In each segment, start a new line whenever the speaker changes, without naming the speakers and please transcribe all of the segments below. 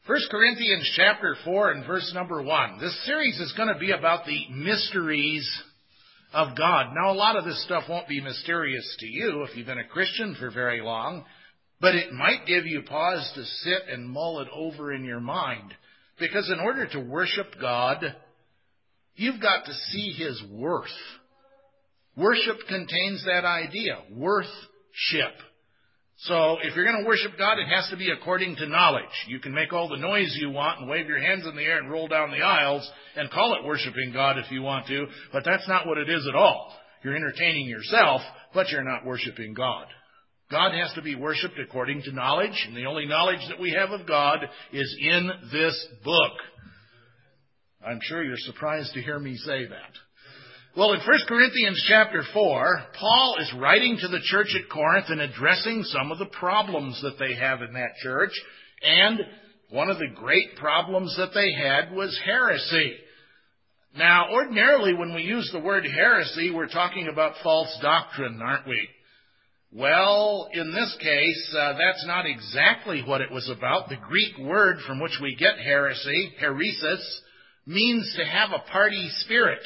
First Corinthians chapter 4 and verse number 1. This series is going to be about the mysteries of God. Now, a lot of this stuff won't be mysterious to you if you've been a Christian for very long, but it might give you pause to sit and mull it over in your mind. Because in order to worship God, you've got to see His worth. Worship contains that idea, worth-ship. So if you're going to worship God, it has to be according to knowledge. You can make all the noise you want and wave your hands in the air and roll down the aisles and call it worshiping God if you want to, but that's not what it is at all. You're entertaining yourself, but you're not worshiping God. God has to be worshipped according to knowledge, and the only knowledge that we have of God is in this book. I'm sure you're surprised to hear me say that. Well, in 1 Corinthians chapter 4, Paul is writing to the church at Corinth and addressing some of the problems that they have in that church. And one of the great problems that they had was heresy. Now, ordinarily when we use the word heresy, we're talking about false doctrine, aren't we? Well, in this case, that's not exactly what it was about. The Greek word from which we get heresy, heresis, means to have a party spirit.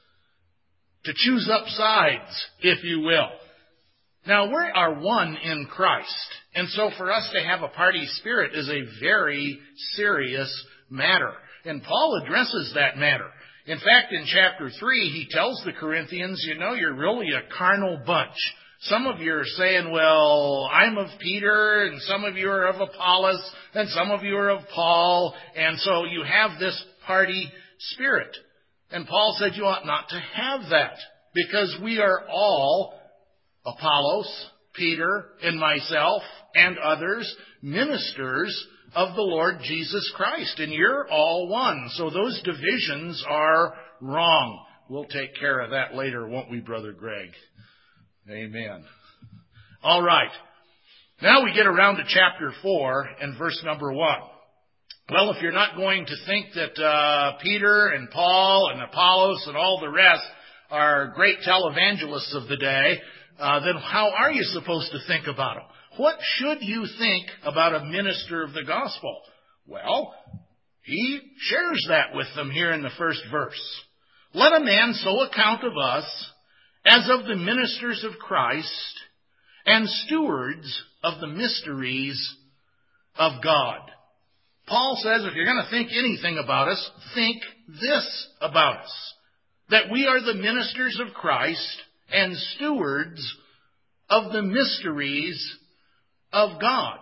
To choose up sides, if you will. Now, we are one in Christ. And so for us to have a party spirit is a very serious matter. And Paul addresses that matter. In fact, in chapter 3, he tells the Corinthians, you know, you're really a carnal bunch. Some of you are saying, well, I'm of Peter, and some of you are of Apollos, and some of you are of Paul. And so you have this party spirit. And Paul said you ought not to have that, because we are all, Apollos, Peter, and myself, and others, ministers of the Lord Jesus Christ. And you're all one. So those divisions are wrong. We'll take care of that later, won't we, Brother Greg? Amen. All right. Now we get around to chapter 4 and verse number 1. Well, if you're not going to think that Peter and Paul and Apollos and all the rest are great televangelists of the day, then how are you supposed to think about them? What should you think about a minister of the gospel? Well, he shares that with them here in the first verse. Let a man so account of us as of the ministers of Christ and stewards of the mysteries of God. Paul says if you're going to think anything about us, think this about us. That we are the ministers of Christ and stewards of the mysteries of God.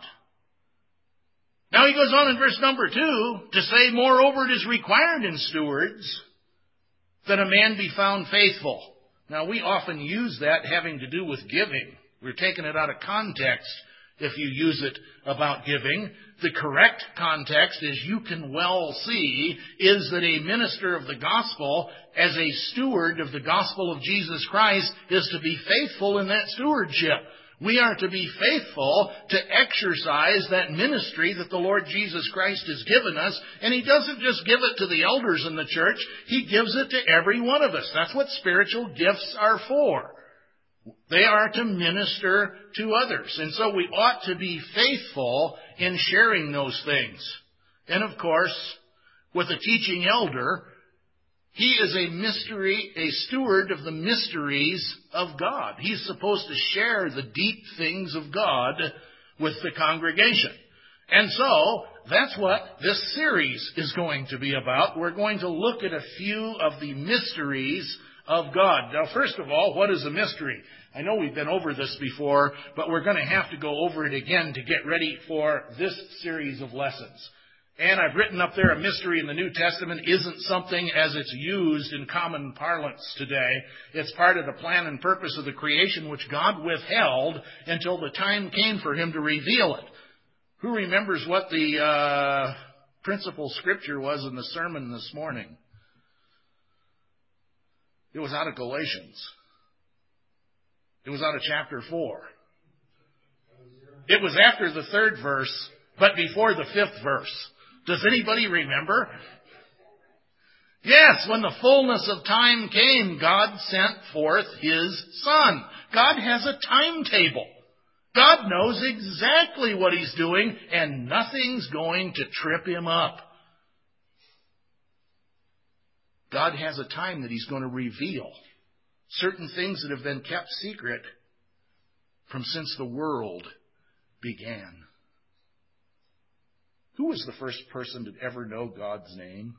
Now he goes on in verse number 2 to say, moreover, it is required in stewards that a man be found faithful. Now we often use that having to do with giving. We're taking it out of context if you use it about giving. The correct context, as you can well see, is that a minister of the gospel, as a steward of the gospel of Jesus Christ, is to be faithful in that stewardship. We are to be faithful to exercise that ministry that the Lord Jesus Christ has given us. And He doesn't just give it to the elders in the church. He gives it to every one of us. That's what spiritual gifts are for. They are to minister to others. And so we ought to be faithful in sharing those things. And of course, with a teaching elder, he is a steward of the mysteries of God. He's supposed to share the deep things of God with the congregation. And so, that's what this series is going to be about. We're going to look at a few of the mysteries of God. Now, first of all, what is a mystery? I know we've been over this before, but we're going to have to go over it again to get ready for this series of lessons. And I've written up there, a mystery in the New Testament isn't something as it's used in common parlance today. It's part of the plan and purpose of the creation which God withheld until the time came for Him to reveal it. Who remembers what the principal scripture was in the sermon this morning? It was out of Galatians. It was out of chapter 4. It was after the 3rd verse, but before the 5th verse. Does anybody remember? Yes, when the fullness of time came, God sent forth His Son. God has a timetable. God knows exactly what He's doing, and nothing's going to trip Him up. God has a time that He's going to reveal certain things that have been kept secret from since the world began. Who was the first person to ever know God's name?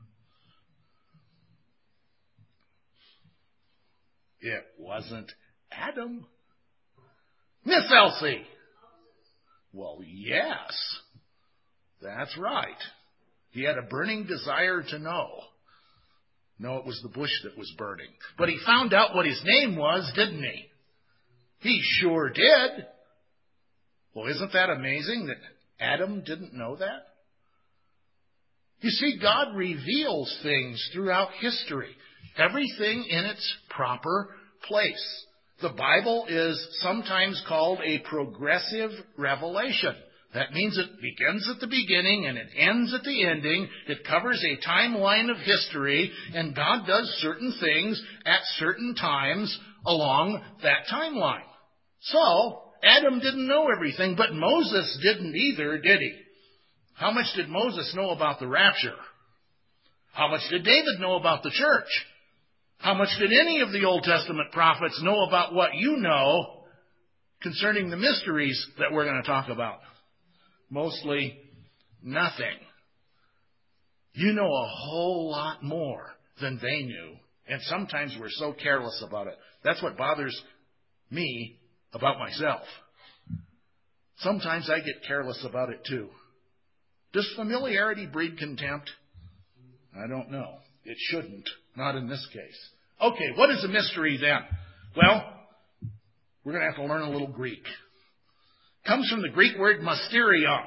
It wasn't Adam. Miss Elsie. Well, yes. That's right. He had a burning desire to know. No, it was the bush that was burning. But he found out what his name was, didn't he? He sure did. Well, isn't that amazing that Adam didn't know that? You see, God reveals things throughout history. Everything in its proper place. The Bible is sometimes called a progressive revelation. That means it begins at the beginning and it ends at the ending. It covers a timeline of history, and God does certain things at certain times along that timeline. So, Adam didn't know everything, but Moses didn't either, did he? How much did Moses know about the rapture? How much did David know about the church? How much did any of the Old Testament prophets know about what you know concerning the mysteries that we're going to talk about? Mostly nothing. You know a whole lot more than they knew, and sometimes we're so careless about it. That's what bothers me about myself. Sometimes I get careless about it too. Does familiarity breed contempt? I don't know. It shouldn't. Not in this case. Okay, what is a mystery then? Well, we're going to have to learn a little Greek. Comes from the Greek word mysterion.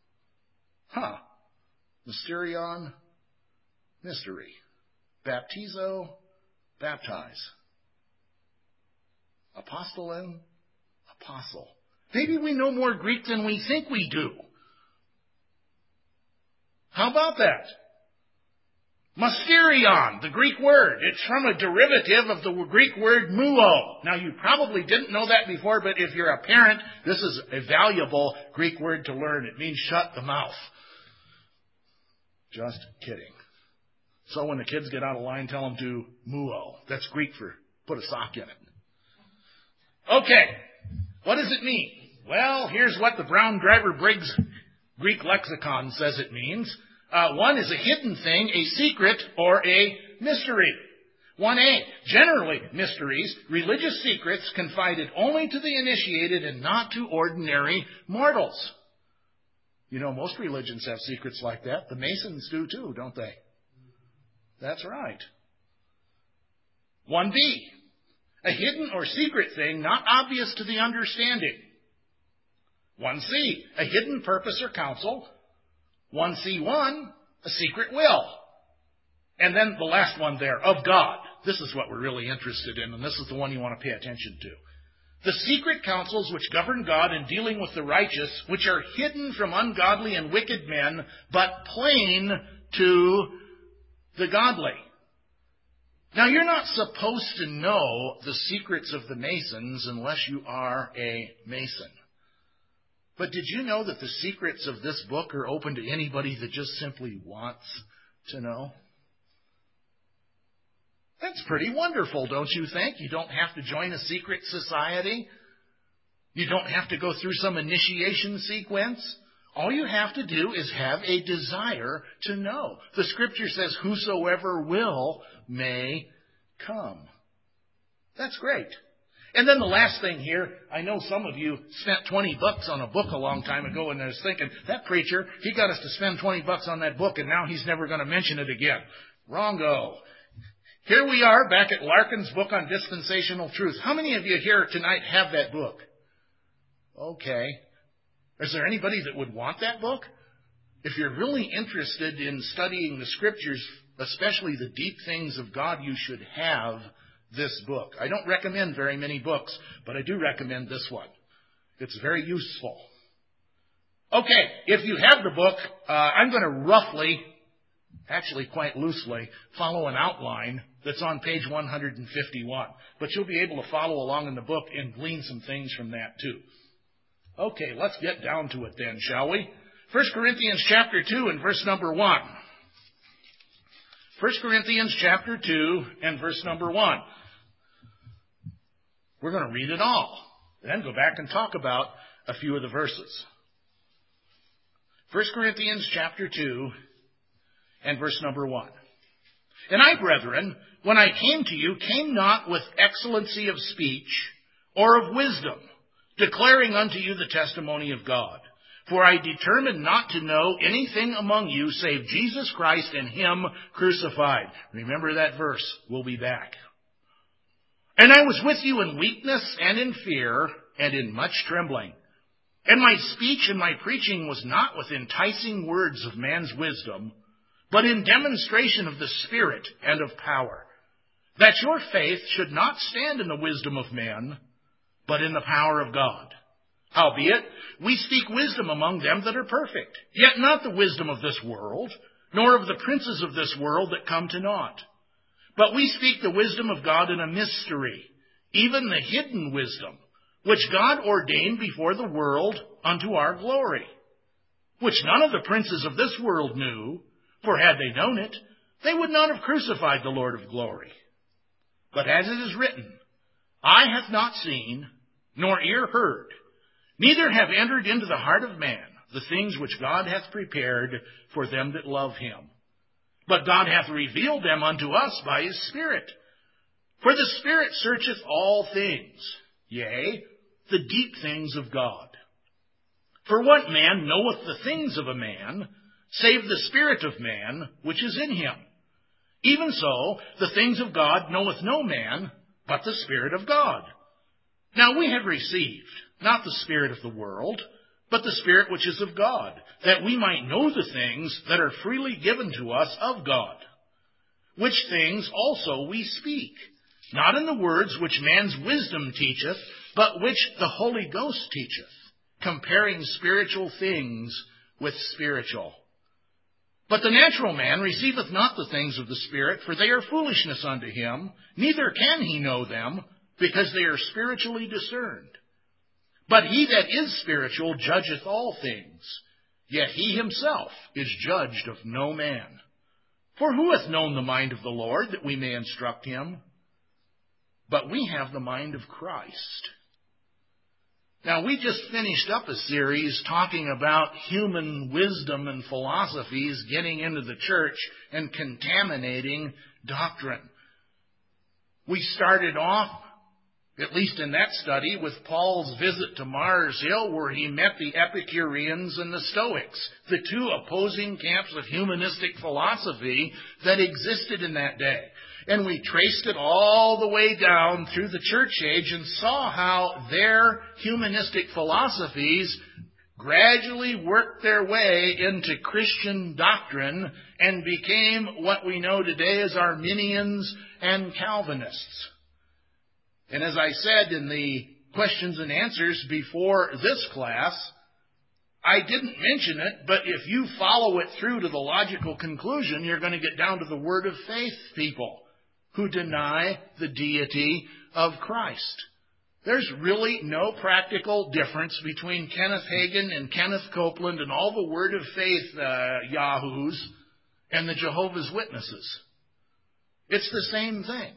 Mysterion, mystery. Baptizo, baptize. Apostolen, apostle. Maybe we know more Greek than we think we do. How about that? Mysterion, the Greek word. It's from a derivative of the Greek word muo. Now, you probably didn't know that before, but if you're a parent, this is a valuable Greek word to learn. It means shut the mouth. Just kidding. So when the kids get out of line, tell them to muo. That's Greek for put a sock in it. Okay, what does it mean? Well, here's what the Brown Driver Briggs Greek lexicon says it means. One is a hidden thing, a secret, or a mystery. 1a, generally mysteries, religious secrets confided only to the initiated and not to ordinary mortals. You know, most religions have secrets like that. The Masons do too, don't they? That's right. 1b, a hidden or secret thing not obvious to the understanding. 1c, a hidden purpose or counsel. 1c1, a secret will. And then the last one there, of God. This is what we're really interested in, and this is the one you want to pay attention to. The secret counsels which govern God in dealing with the righteous, which are hidden from ungodly and wicked men, but plain to the godly. Now, you're not supposed to know the secrets of the Masons unless you are a Mason. But did you know that the secrets of this book are open to anybody that just simply wants to know? That's pretty wonderful, don't you think? You don't have to join a secret society. You don't have to go through some initiation sequence. All you have to do is have a desire to know. The Scripture says, whosoever will may come. That's great. And then the last thing here, I know some of you spent $20 on a book a long time ago, and I was thinking, that preacher, he got us to spend $20 on that book, and now he's never going to mention it again. Wrong-o. Here we are back at Larkin's book on dispensational truth. How many of you here tonight have that book? Okay. Is there anybody that would want that book? If you're really interested in studying the Scriptures, especially the deep things of God, you should have this book. I don't recommend very many books, but I do recommend this one. It's very useful. Okay, if you have the book, I'm going to roughly, actually quite loosely, follow an outline that's on page 151. But you'll be able to follow along in the book and glean some things from that too. Okay, let's get down to it then, shall we? 1 Corinthians chapter 2 and verse number 1. 1 Corinthians chapter 2 and verse number 1. We're going to read it all, then go back and talk about a few of the verses. 1 Corinthians chapter 2 and verse number 1. And I, brethren, when I came to you, came not with excellency of speech or of wisdom, declaring unto you the testimony of God. For I determined not to know anything among you save Jesus Christ and Him crucified. Remember that verse. We'll be back. And I was with you in weakness and in fear and in much trembling. And my speech and my preaching was not with enticing words of man's wisdom, but in demonstration of the Spirit and of power, that your faith should not stand in the wisdom of men, but in the power of God. Howbeit, we speak wisdom among them that are perfect, yet not the wisdom of this world, nor of the princes of this world that come to naught. But we speak the wisdom of God in a mystery, even the hidden wisdom, which God ordained before the world unto our glory, which none of the princes of this world knew, for had they known it, they would not have crucified the Lord of glory. But as it is written, eye hath not seen, nor ear heard, neither have entered into the heart of man the things which God hath prepared for them that love Him. But God hath revealed them unto us by His Spirit. For the Spirit searcheth all things, yea, the deep things of God. For what man knoweth the things of a man, save the spirit of man which is in him? Even so, the things of God knoweth no man, but the Spirit of God. Now we have received not the spirit of the world, but the Spirit which is of God, that we might know the things that are freely given to us of God. Which things also we speak, not in the words which man's wisdom teacheth, but which the Holy Ghost teacheth, comparing spiritual things with spiritual. But the natural man receiveth not the things of the Spirit, for they are foolishness unto him, neither can he know them, because they are spiritually discerned. But he that is spiritual judgeth all things, yet he himself is judged of no man. For who hath known the mind of the Lord, that we may instruct him? But we have the mind of Christ. Now, we just finished up a series talking about human wisdom and philosophies getting into the church and contaminating doctrine. We started off, at least in that study, with Paul's visit to Mars Hill, where he met the Epicureans and the Stoics, the two opposing camps of humanistic philosophy that existed in that day. And we traced it all the way down through the church age and saw how their humanistic philosophies gradually worked their way into Christian doctrine and became what we know today as Arminians and Calvinists. And as I said in the questions and answers before this class, I didn't mention it, but if you follow it through to the logical conclusion, you're going to get down to the word of faith people who deny the deity of Christ. There's really no practical difference between Kenneth Hagin and Kenneth Copeland and all the word of faith yahoos and the Jehovah's Witnesses. It's the same thing.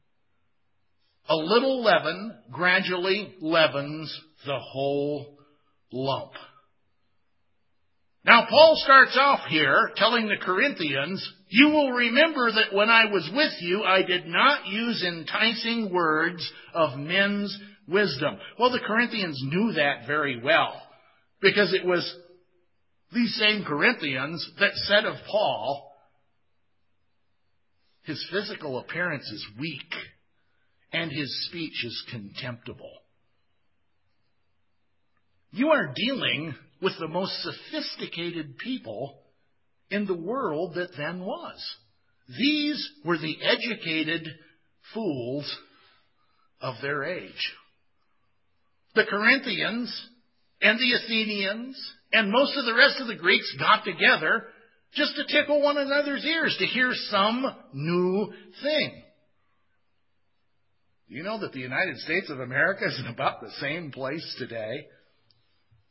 A little leaven gradually leavens the whole lump. Now, Paul starts off here telling the Corinthians, you will remember that when I was with you, I did not use enticing words of men's wisdom. Well, the Corinthians knew that very well, because it was these same Corinthians that said of Paul, his physical appearance is weak, and his speech is contemptible. You are dealing with the most sophisticated people in the world that then was. These were the educated fools of their age. The Corinthians and the Athenians and most of the rest of the Greeks got together just to tickle one another's ears, to hear some new thing. You know that the United States of America is in about the same place today?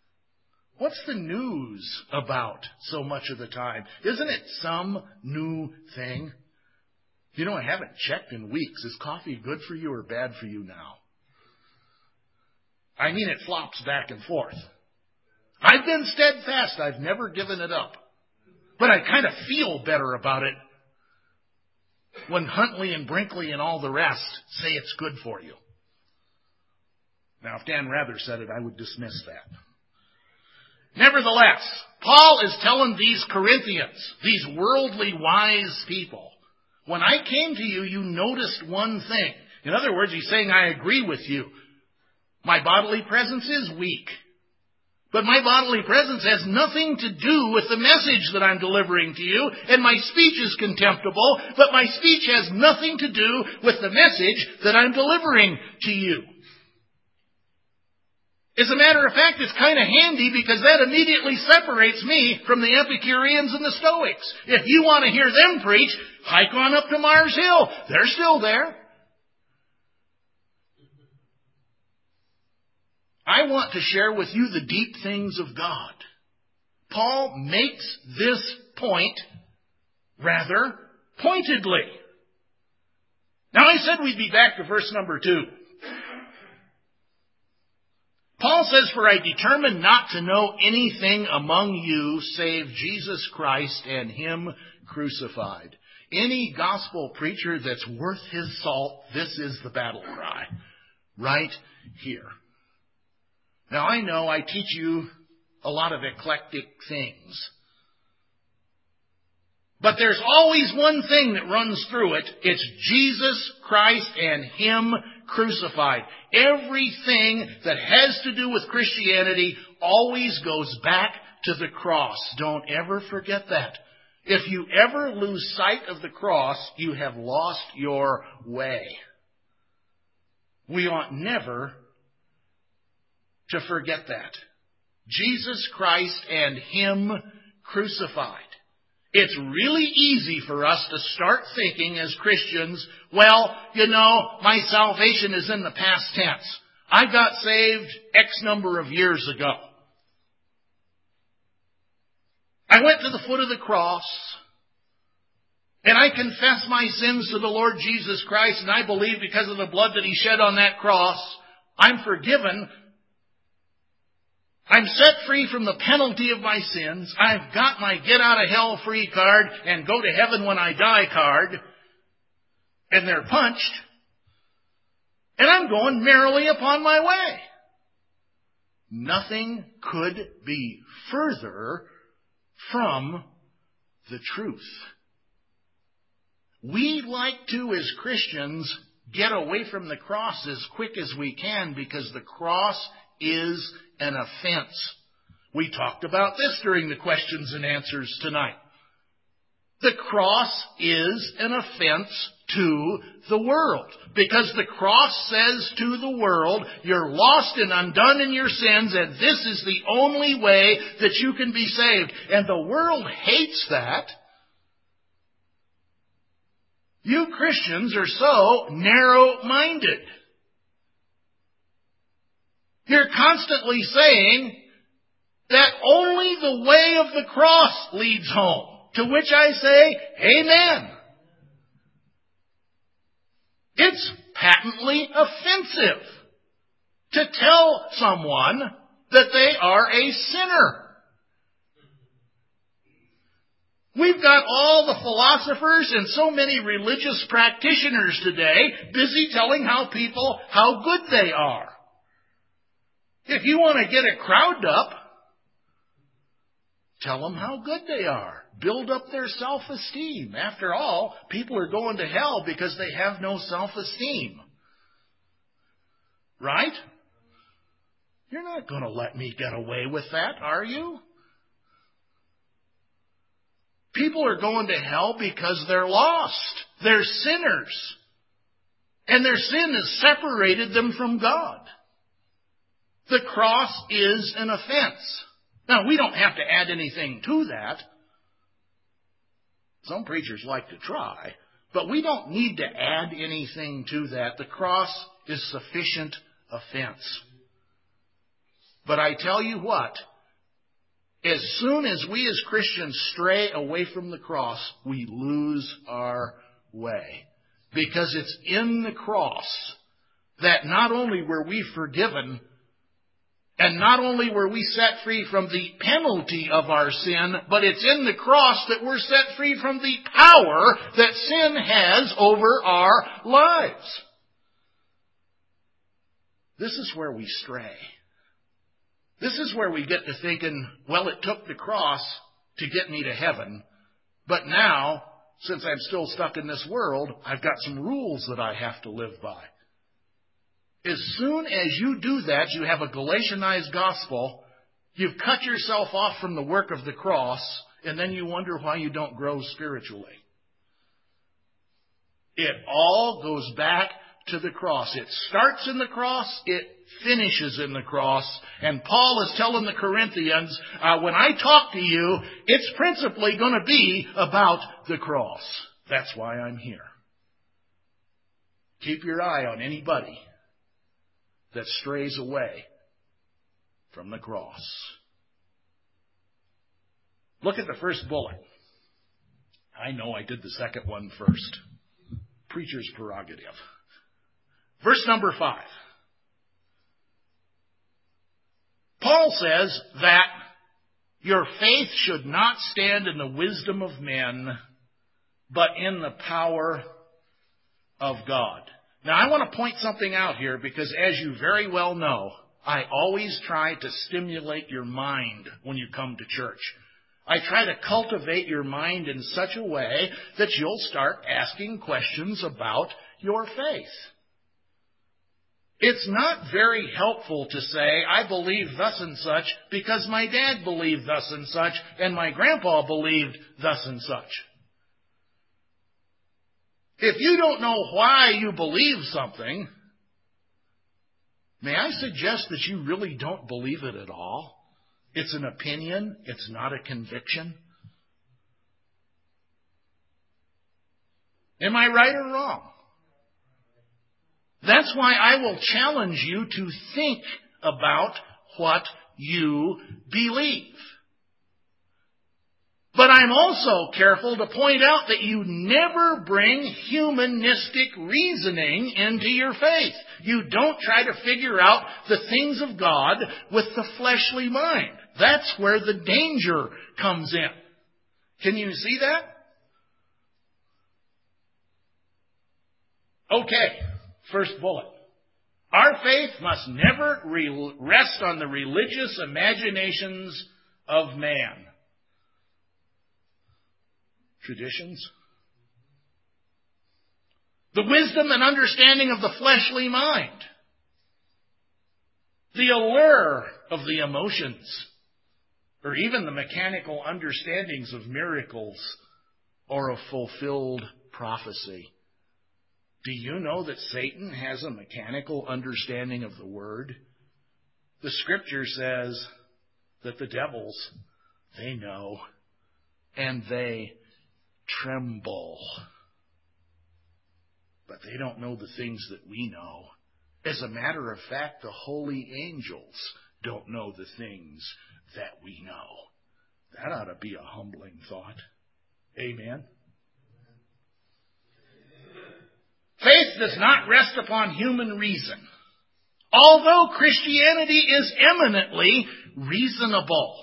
What's the news about so much of the time? Isn't it some new thing? You know, I haven't checked in weeks. Is coffee good for you or bad for you now? I mean, it flops back and forth. I've been steadfast. I've never given it up. But I kind of feel better about it when Huntley and Brinkley and all the rest say it's good for you. Now, if Dan Rather said it, I would dismiss that. Nevertheless, Paul is telling these Corinthians, these worldly wise people, when I came to you, you noticed one thing. In other words, he's saying, I agree with you. My bodily presence is weak. But my bodily presence has nothing to do with the message that I'm delivering to you, and my speech is contemptible, but my speech has nothing to do with the message that I'm delivering to you. As a matter of fact, it's kind of handy because that immediately separates me from the Epicureans and the Stoics. If you want to hear them preach, hike on up to Mars Hill. They're still there. I want to share with you the deep things of God. Paul makes this point rather pointedly. Now, I said we'd be back to verse number 2. Paul says, for I determined not to know anything among you save Jesus Christ and Him crucified. Any gospel preacher that's worth his salt, this is the battle cry. Right here. Now I know I teach you a lot of eclectic things. But there's always one thing that runs through it. It's Jesus Christ and Him crucified. Everything that has to do with Christianity always goes back to the cross. Don't ever forget that. If you ever lose sight of the cross, you have lost your way. We ought never to forget that. Jesus Christ and Him crucified. It's really easy for us to start thinking as Christians, well, you know, my salvation is in the past tense. I got saved X number of years ago. I went to the foot of the cross, and I confess my sins to the Lord Jesus Christ, and I believe because of the blood that He shed on that cross, I'm forgiven. I'm set free from the penalty of my sins. I've got my get-out-of-hell-free card and go-to-heaven-when-I-die card. And they're punched. And I'm going merrily upon my way. Nothing could be further from the truth. We like to, as Christians, get away from the cross as quick as we can because the cross is an offense. We talked about this during the questions and answers tonight. The cross is an offense to the world. Because the cross says to the world, you're lost and undone in your sins, and this is the only way that you can be saved. And the world hates that. You Christians are so narrow-minded. You're constantly saying that only the way of the cross leads home. To which I say, amen. It's patently offensive to tell someone that they are a sinner. We've got all the philosophers and so many religious practitioners today busy telling how good they are. If you want to get a crowd up, tell them how good they are. Build up their self-esteem. After all, people are going to hell because they have no self-esteem. Right? You're not going to let me get away with that, are you? People are going to hell because they're lost. They're sinners. And their sin has separated them from God. The cross is an offense. Now, we don't have to add anything to that. Some preachers like to try, but we don't need to add anything to that. The cross is sufficient offense. But I tell you what, As soon as we as Christians stray away from the cross, we lose our way. Because it's in the cross that not only were we forgiven, and not only were we set free from the penalty of our sin, but it's in the cross that we're set free from the power that sin has over our lives. This is where we stray. This is where we get to thinking, well, it took the cross to get me to heaven, but now, since I'm still stuck in this world, I've got some rules that I have to live by. As soon as you do that, you have a Galatianized gospel, you've cut yourself off from the work of the cross, and then you wonder why you don't grow spiritually. It all goes back to the cross. It starts in the cross, it finishes in the cross. And Paul is telling the Corinthians, when I talk to you, it's principally going to be about the cross. That's why I'm here. Keep your eye on anybody that strays away from the cross. Look at the first bullet. I know I did the second one first. Preacher's prerogative. Verse number 5. Paul says that your faith should not stand in the wisdom of men, but in the power of God. Now, I want to point something out here because, as you very well know, I always try to stimulate your mind when you come to church. I try to cultivate your mind in such a way that you'll start asking questions about your faith. It's not very helpful to say, I believe thus and such because my dad believed thus and such and my grandpa believed thus and such. If you don't know why you believe something, may I suggest that you really don't believe it at all? It's an opinion. It's not a conviction. Am I right or wrong? That's why I will challenge you to think about what you believe. But I'm also careful to point out that you never bring humanistic reasoning into your faith. You don't try to figure out the things of God with the fleshly mind. That's where the danger comes in. Can you see that? Okay, first bullet. Our faith must never rest on the religious imaginations of man. Traditions. The wisdom and understanding of the fleshly mind. The allure of the emotions. Or even the mechanical understandings of miracles or a fulfilled prophecy. Do you know that Satan has a mechanical understanding of the Word? The Scripture says that the devils, they know and they tremble. But they don't know the things that we know. As a matter of fact, the holy angels don't know the things that we know. That ought to be a humbling thought. Amen. Faith does not rest upon human reason. Although Christianity is eminently reasonable.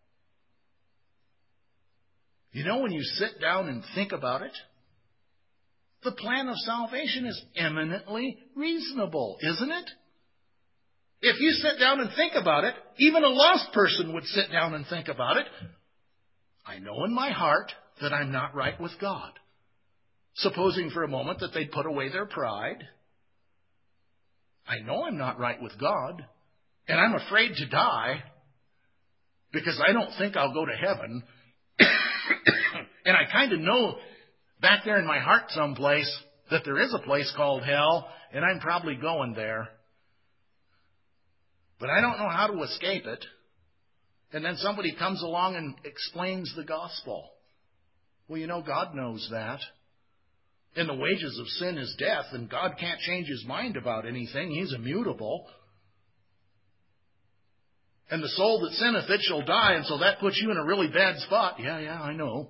You know, when you sit down and think about it, the plan of salvation is eminently reasonable, isn't it? If you sit down and think about it, even a lost person would sit down and think about it. I know in my heart that I'm not right with God. Supposing for a moment that they'd put away their pride. I know I'm not right with God, and I'm afraid to die because I don't think I'll go to heaven. And I kind of know back there in my heart someplace that there is a place called hell, and I'm probably going there. But I don't know how to escape it. And then somebody comes along and explains the gospel. Well, you know, God knows that. And the wages of sin is death, and God can't change His mind about anything. He's immutable. And the soul that sinneth, it shall die. And so that puts you in a really bad spot. Yeah, I know.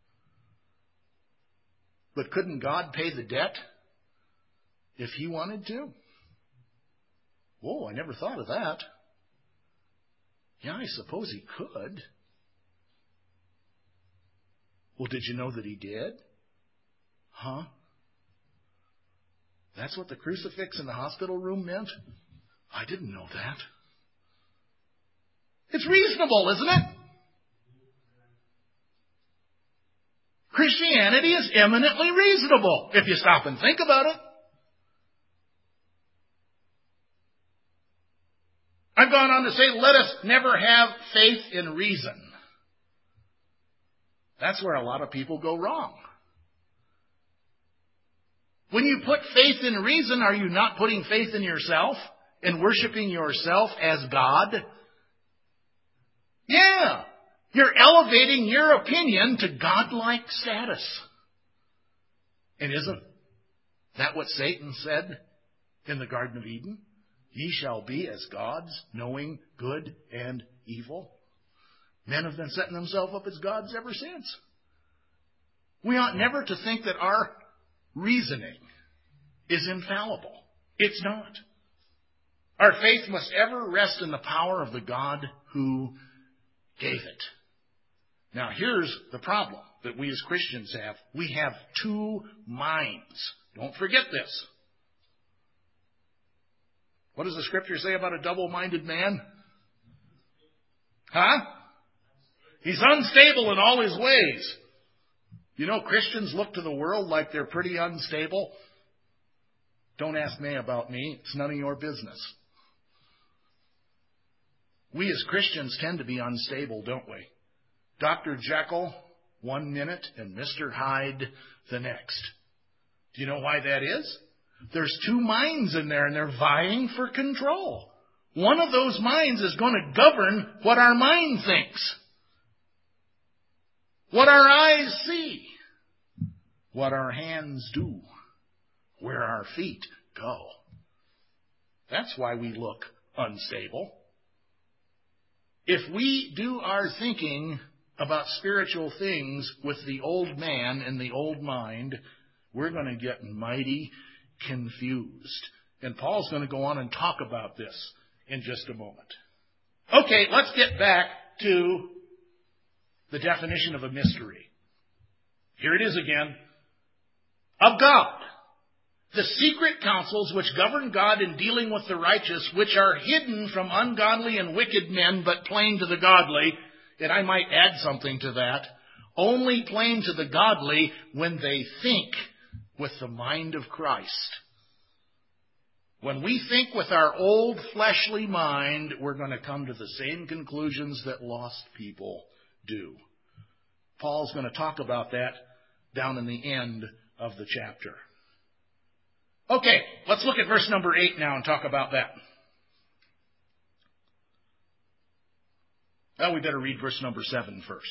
But couldn't God pay the debt if He wanted to? Whoa, I never thought of that. Yeah, I suppose He could. Well, did you know that He did? Huh? That's what the crucifix in the hospital room meant? I didn't know that. It's reasonable, isn't it? Christianity is eminently reasonable, if you stop and think about it. I've gone on to say, let us never have faith in reason. That's where a lot of people go wrong. When you put faith in reason, are you not putting faith in yourself and worshiping yourself as God? Yeah. You're elevating your opinion to godlike status. And isn't that what Satan said in the Garden of Eden? Ye shall be as gods, knowing good and evil. Men have been setting themselves up as gods ever since. We ought never to think that our reasoning is infallible. It's not. Our faith must ever rest in the power of the God who gave it. Now, here's the problem that we as Christians have. We have two minds. Don't forget this. What does the Scripture say about a double-minded man? Huh? He's unstable in all his ways. You know, Christians look to the world like they're pretty unstable. Don't ask me about me. It's none of your business. We as Christians tend to be unstable, don't we? Dr. Jekyll, 1 minute, and Mr. Hyde the next. Do you know why that is? There's two minds in there, and they're vying for control. One of those minds is going to govern what our mind thinks, what our eyes see, what our hands do, where our feet go. That's why we look unstable. If we do our thinking about spiritual things with the old man and the old mind, we're going to get mighty confused. And Paul's going to go on and talk about this in just a moment. Okay, let's get back to the definition of a mystery. Here it is again. Of God. The secret counsels which govern God in dealing with the righteous, which are hidden from ungodly and wicked men, but plain to the godly. And I might add something to that. Only plain to the godly when they think with the mind of Christ. When we think with our old fleshly mind, we're going to come to the same conclusions that lost people do. Paul's going to talk about that down in the end of the chapter. Okay, let's look at verse number 8 now and talk about that. Well, we better read verse number 7 first.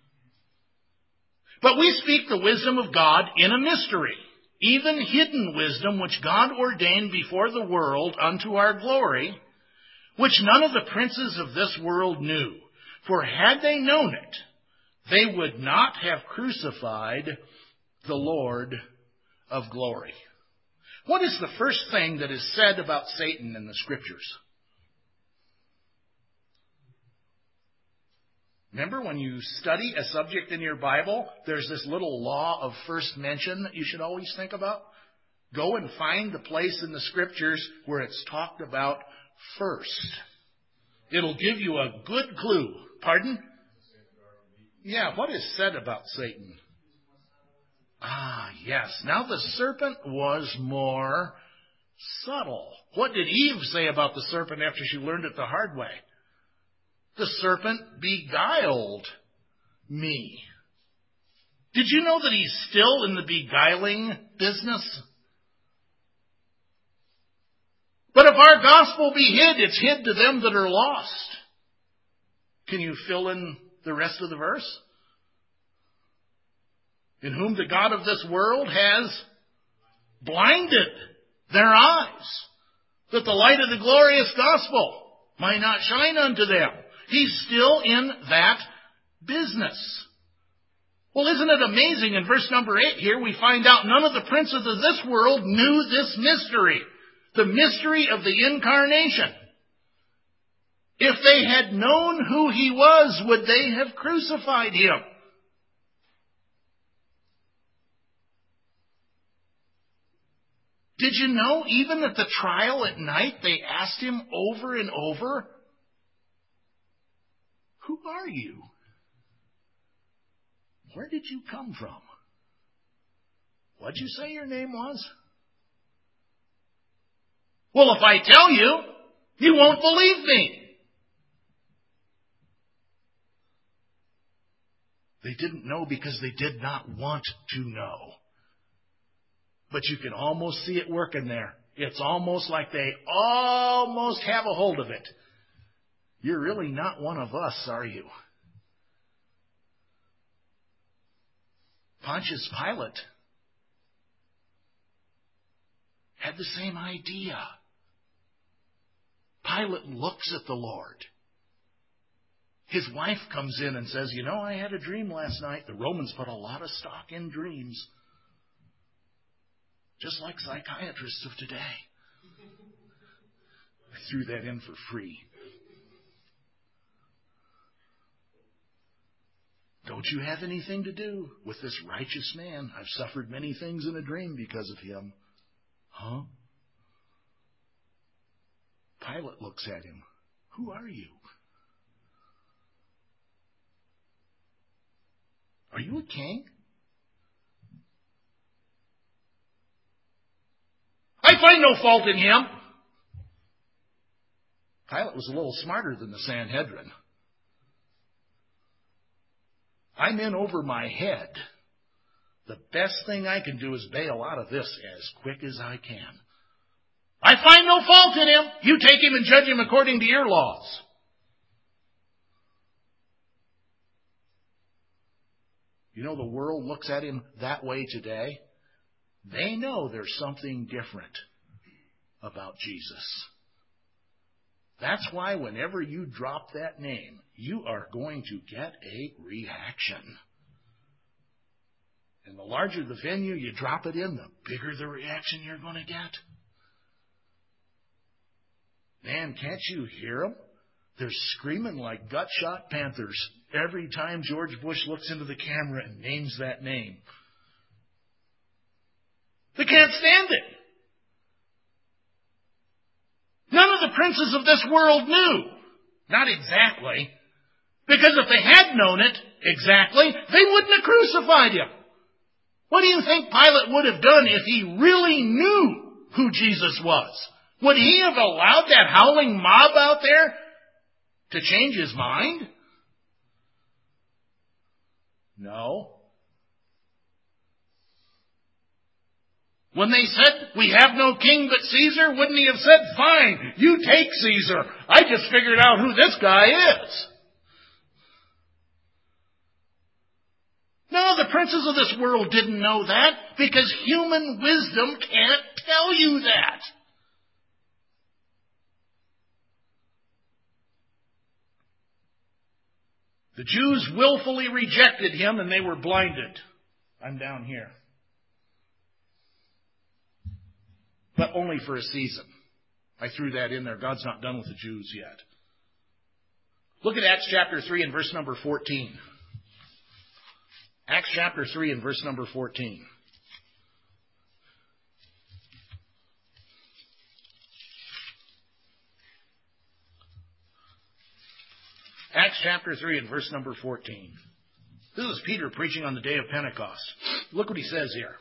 But we speak the wisdom of God in a mystery, even hidden wisdom which God ordained before the world unto our glory, which none of the princes of this world knew. For had they known it, they would not have crucified the Lord of glory. What is the first thing that is said about Satan in the Scriptures? Remember when you study a subject in your Bible, there's this little law of first mention that you should always think about? Go and find the place in the Scriptures where it's talked about first. It'll give you a good clue. Pardon? Yeah, what is said about Satan? Ah, yes. Now the serpent was more subtle. What did Eve say about the serpent after she learned it the hard way? The serpent beguiled me. Did you know that he's still in the beguiling business? But if our gospel be hid, it's hid to them that are lost. Can you fill in the rest of the verse? In whom the God of this world has blinded their eyes, that the light of the glorious gospel might not shine unto them. He's still in that business. Well, isn't it amazing? In verse number 8 here, we find out none of the princes of this world knew this mystery. The mystery of the incarnation. If they had known who he was, would they have crucified him? Did you know, even at the trial at night, they asked him over and over, "Who are you? Where did you come from? What'd you say your name was?" "Well, if I tell you, you won't believe me." They didn't know because they did not want to know. But you can almost see it working there. It's almost like they almost have a hold of it. You're really not one of us, are you? Pontius Pilate had the same idea. Pilate looks at the Lord. His wife comes in and says, "You know, I had a dream last night." The Romans put a lot of stock in dreams. Just like psychiatrists of today. I threw that in for free. "Don't you have anything to do with this righteous man? I've suffered many things in a dream because of him." Huh? Pilate looks at him. "Who are you? Are you a king?" "I find no fault in him." Pilate was a little smarter than the Sanhedrin. "I'm in over my head. The best thing I can do is bail out of this as quick as I can. I find no fault in him. You take him and judge him according to your laws." You know, the world looks at him that way today. They know there's something different about Jesus. That's why whenever you drop that name, you are going to get a reaction. And the larger the venue you drop it in, the bigger the reaction you're going to get. Man, can't you hear them? They're screaming like gut-shot panthers every time George Bush looks into the camera and names that name. They can't stand it. None of the princes of this world knew. Not exactly. Because if they had known it exactly, they wouldn't have crucified him. What do you think Pilate would have done if he really knew who Jesus was? Would he have allowed that howling mob out there to change his mind? No. When they said, "We have no king but Caesar," wouldn't he have said, "Fine, you take Caesar. I just figured out who this guy is"? No, the princes of this world didn't know that because human wisdom can't tell you that. The Jews willfully rejected him and they were blinded. I'm down here. But only for a season. I threw that in there. God's not done with the Jews yet. Look at Acts chapter 3 and verse number 14. Acts chapter 3 and verse number 14. Acts chapter 3 and verse number 14. This is Peter preaching on the day of Pentecost. Look what he says here.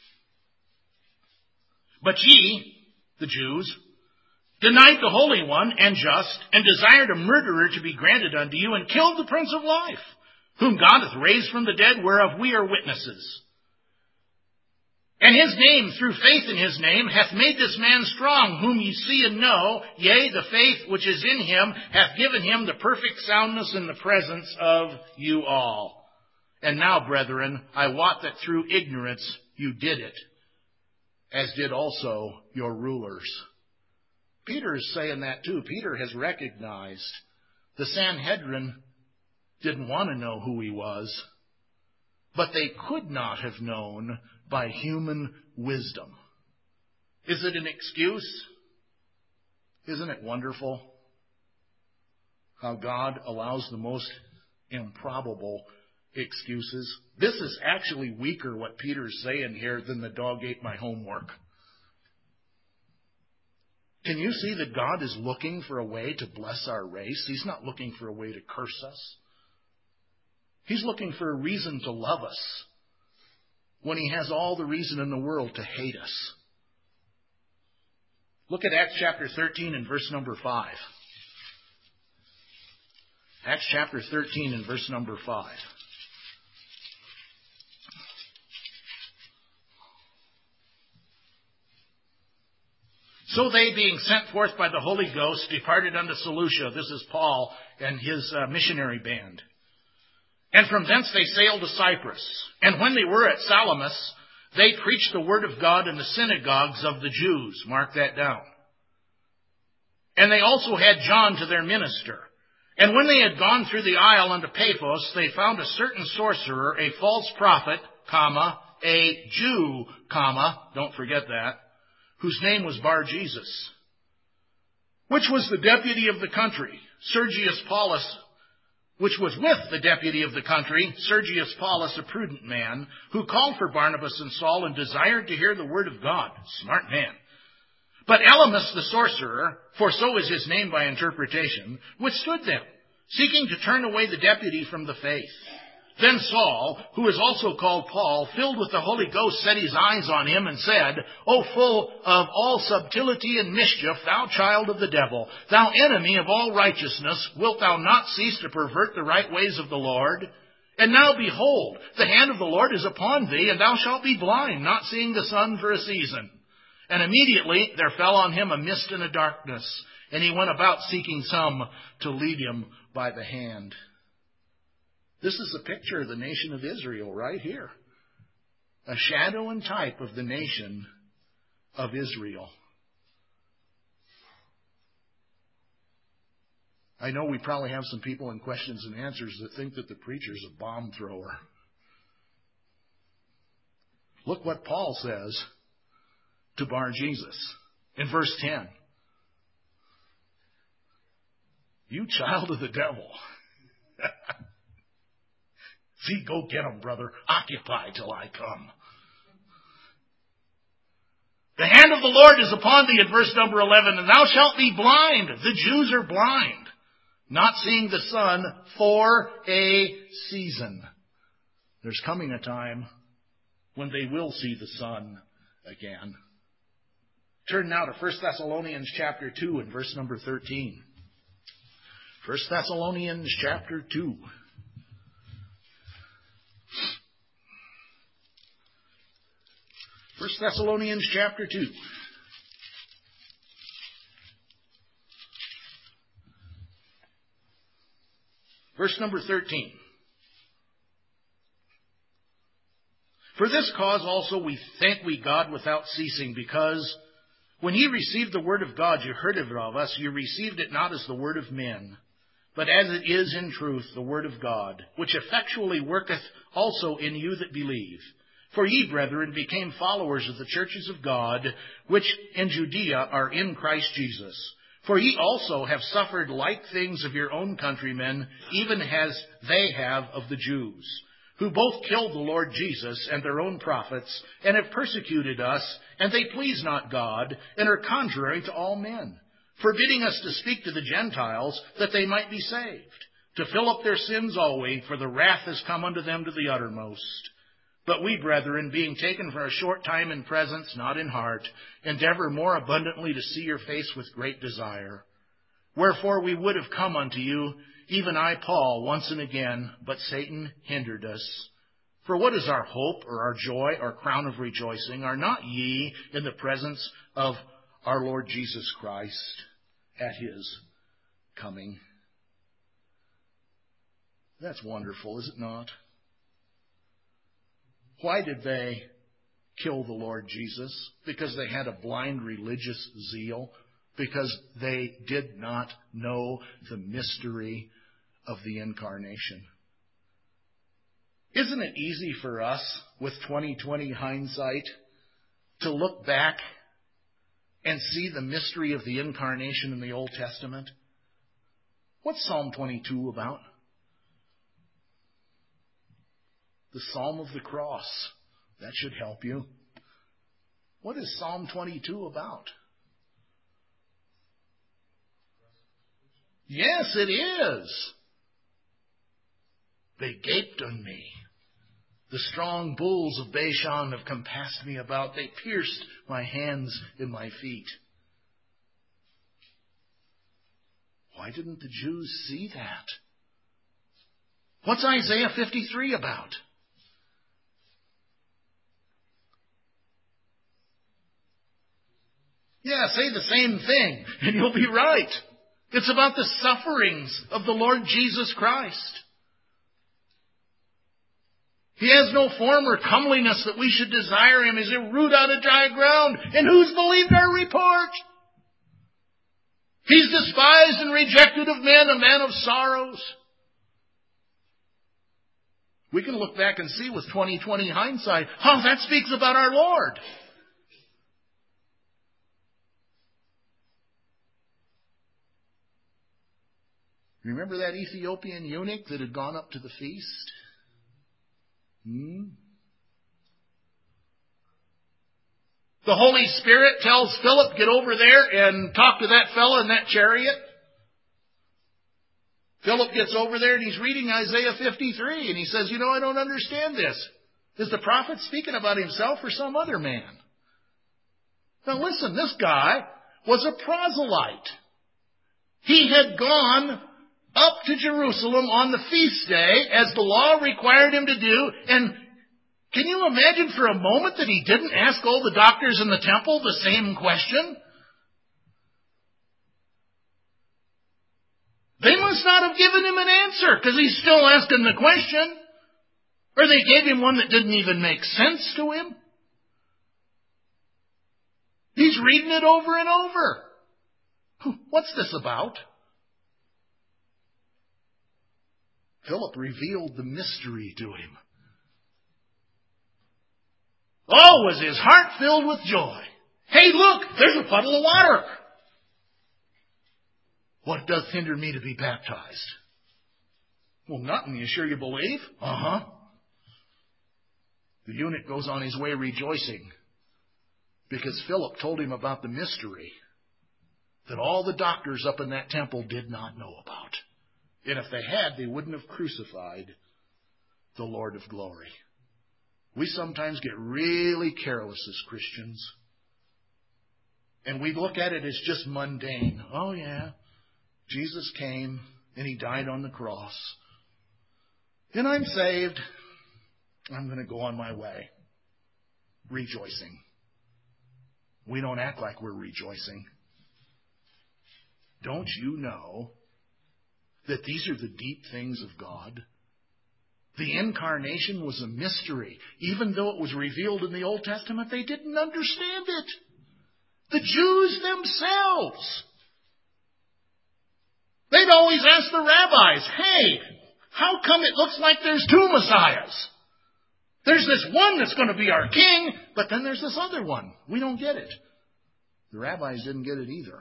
"But ye," the Jews, "denied the Holy One and just, and desired a murderer to be granted unto you, and killed the Prince of Life, whom God hath raised from the dead, whereof we are witnesses. And his name, through faith in his name, hath made this man strong, whom ye see and know. Yea, the faith which is in him hath given him the perfect soundness in the presence of you all. And now, brethren, I wot that through ignorance you did it, as did also your rulers." Peter is saying that too. Peter has recognized The Sanhedrin didn't want to know who he was, but they could not have known by human wisdom. Is it an excuse? Isn't it wonderful how God allows the most improbable excuses? This is actually weaker, what Peter's saying here, than the dog ate my homework. Can you see that God is looking for a way to bless our race? He's not looking for a way to curse us. He's looking for a reason to love us when he has all the reason in the world to hate us. Look at Acts chapter 13 and verse number 5. Acts chapter 13 and verse number 5. So they, being sent forth by the Holy Ghost, departed unto Seleucia. This is Paul and his missionary band. And from thence they sailed to Cyprus. And when they were at Salamis, they preached the word of God in the synagogues of the Jews. Mark that down. And they also had John to their minister. And when they had gone through the isle unto Paphos, they found a certain sorcerer, a false prophet, a Jew, don't forget that, whose name was Bar-Jesus, which was the deputy of the country, Sergius Paulus, which was with the deputy of the country, Sergius Paulus, a prudent man, who called for Barnabas and Saul and desired to hear the word of God. Smart man. But Elymas the sorcerer, for so is his name by interpretation, withstood them, seeking to turn away the deputy from the faith. Then Saul, who is also called Paul, filled with the Holy Ghost, set his eyes on him and said, O full of all subtlety and mischief, thou child of the devil, thou enemy of all righteousness, wilt thou not cease to pervert the right ways of the Lord? And now behold, the hand of the Lord is upon thee, and thou shalt be blind, not seeing the sun for a season. And immediately there fell on him a mist and a darkness, and he went about seeking some to lead him by the hand. This is a picture of the nation of Israel right here. A shadow and type of the nation of Israel. I know we probably have some people in questions and answers that think that the preacher's a bomb thrower. Look what Paul says to Bar-Jesus in verse 10. You child of the devil. See, go get them, brother. Occupy till I come. The hand of the Lord is upon thee in verse number 11, and thou shalt be blind. The Jews are blind, not seeing the sun for a season. There's coming a time when they will see the sun again. Turn now to 1 Thessalonians chapter 2 and verse number 13. 1 Thessalonians chapter 2. 1 Thessalonians chapter 2. Verse number 13. For this cause also we thank we God without ceasing, because when ye received the word of God, you heard of it of us, you received it not as the word of men, but as it is in truth the word of God, which effectually worketh also in you that believe. For ye, brethren, became followers of the churches of God, which in Judea are in Christ Jesus. For ye also have suffered like things of your own countrymen, even as they have of the Jews, who both killed the Lord Jesus and their own prophets, and have persecuted us, and they please not God, and are contrary to all men, forbidding us to speak to the Gentiles, that they might be saved, to fill up their sins always, for the wrath has come unto them to the uttermost. But we, brethren, being taken for a short time in presence, not in heart, endeavor more abundantly to see your face with great desire. Wherefore we would have come unto you, even I, Paul, once and again, but Satan hindered us. For what is our hope, or our joy, or crown of rejoicing? Are not ye in the presence of our Lord Jesus Christ at his coming? That's wonderful, is it not? Why did they kill the Lord Jesus? Because they had a blind religious zeal because they did not know the mystery of the incarnation. Isn't it easy for us, with 2020 hindsight, to look back and see the mystery of the incarnation in the Old Testament? What's Psalm 22 about? The Psalm of the Cross. That should help you. What is Psalm 22 about? Yes, it is. They gaped on me. The strong bulls of Bashan have compassed me about. They pierced my hands and my feet. Why didn't the Jews see that? What's Isaiah 53 about? Yeah, say the same thing, and you'll be right. It's about the sufferings of the Lord Jesus Christ. He has no form or comeliness that we should desire him. He's a root out of dry ground. And who's believed our report? He's despised and rejected of men, a man of sorrows. We can look back and see with 2020 hindsight, that speaks about our Lord. Remember that Ethiopian eunuch that had gone up to the feast? The Holy Spirit tells Philip, get over there and talk to that fellow in that chariot. Philip gets over there and he's reading Isaiah 53 and he says, I don't understand this. Is the prophet speaking about himself or some other man? Now listen, this guy was a proselyte. He had gone up to Jerusalem on the feast day as the law required him to do. And can you imagine for a moment that he didn't ask all the doctors in the temple the same question? They must not have given him an answer because he's still asking the question. Or they gave him one that didn't even make sense to him. He's reading it over and over. What's this about? Philip revealed the mystery to him. Oh, was his heart filled with joy. Hey, look, there's a puddle of water. What doth hinder me to be baptized? Well, nothing. You sure you believe? Uh-huh. The eunuch goes on his way rejoicing because Philip told him about the mystery that all the doctors up in that temple did not know about. And if they had, they wouldn't have crucified the Lord of glory. We sometimes get really careless as Christians. And we look at it as just mundane. Oh yeah, Jesus came and he died on the cross. And I'm saved. I'm going to go on my way. Rejoicing. We don't act like we're rejoicing. Don't you know that these are the deep things of God? The incarnation was a mystery. Even though it was revealed in the Old Testament, they didn't understand it. The Jews themselves. They'd always ask the rabbis, hey, how come it looks like there's two Messiahs? There's this one that's going to be our king, but then there's this other one. We don't get it. The rabbis didn't get it either.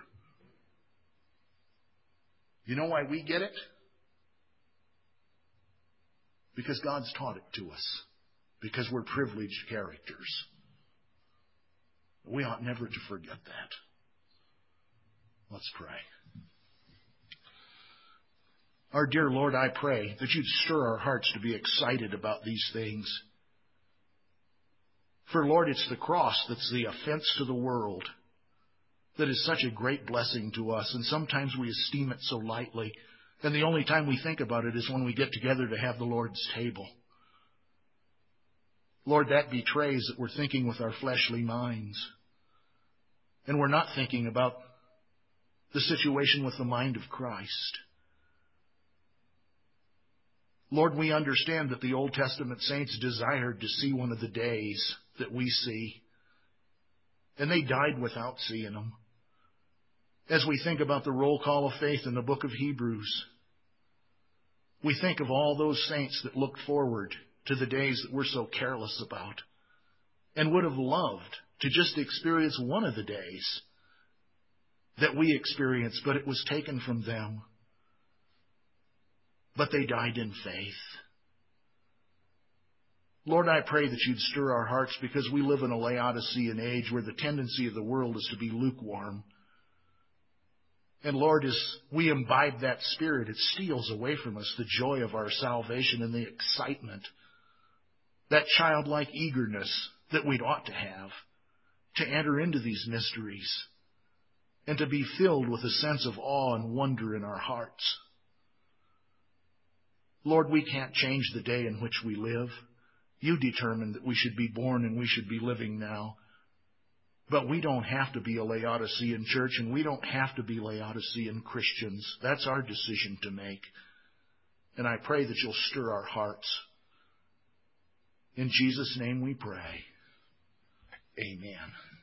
You know why we get it? Because God's taught it to us. Because we're privileged characters. We ought never to forget that. Let's pray. Our dear Lord, I pray that you'd stir our hearts to be excited about these things. For, Lord, it's the cross that's the offense to the world that is such a great blessing to us, and sometimes we esteem it so lightly, and the only time we think about it is when we get together to have the Lord's table. Lord, that betrays that we're thinking with our fleshly minds, and we're not thinking about the situation with the mind of Christ. Lord, we understand that the Old Testament saints desired to see one of the days that we see, and they died without seeing them.
As we think about the roll call of faith in the book of Hebrews, we think of all those saints that looked forward to the days that we're so careless about and would have loved to just experience one of the days that we experienced, but it was taken from them. But they died in faith. Lord, I pray that you'd stir our hearts, because we live in a Laodicean age where the tendency of the world is to be lukewarm. And Lord, as we imbibe that spirit, it steals away from us the joy of our salvation and the excitement, that childlike eagerness that we'd ought to have to enter into these mysteries and to be filled with a sense of awe and wonder in our hearts. Lord, we can't change the day in which we live. You determined that we should be born and we should be living now. But we don't have to be a Laodicean church, and we don't have to be Laodicean Christians. That's our decision to make. And I pray that you'll stir our hearts. In Jesus' name we pray. Amen.